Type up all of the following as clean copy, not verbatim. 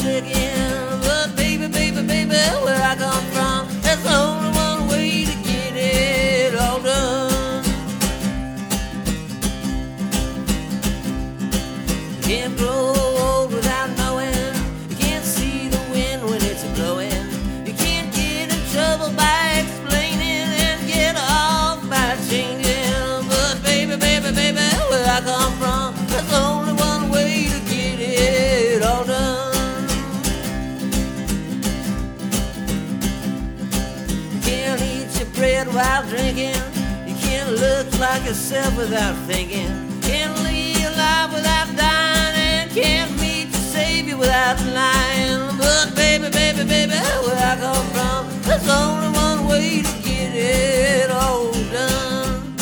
stricken. But baby, baby, baby, where I come from, there's only one way to get it all done. You can't grow old without knowing. You can't see the wind when it's blowing. You can't get in trouble by explaining and get off by changing. But baby, baby, baby, where I come from, there's only one way to get it all done. You can't eat your bread while drinking. You can't look like yourself without thinking. Can't leave your life without dying, and can't meet your savior without lying. But baby, baby, baby, where I come from, there's only one way to get it all done.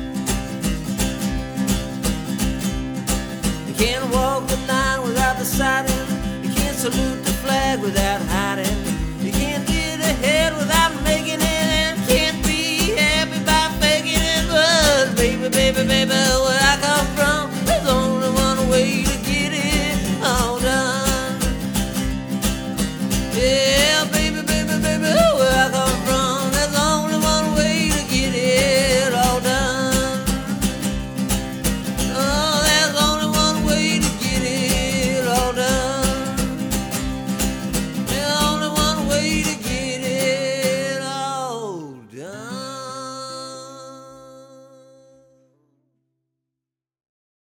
You can't walk the line without deciding. You can't salute the flag without hiding. You can't get ahead without making it, and can't be happy by faking it. But baby, baby, baby, where